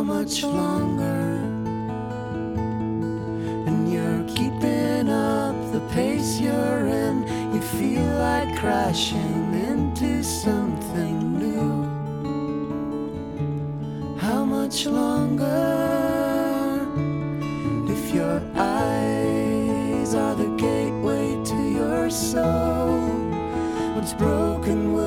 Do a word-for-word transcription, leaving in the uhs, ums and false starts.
much longer? And you're keeping up the pace you're in. You feel like crashing into something new. How much longer? If your eyes are the gateway to your soul, what's broken will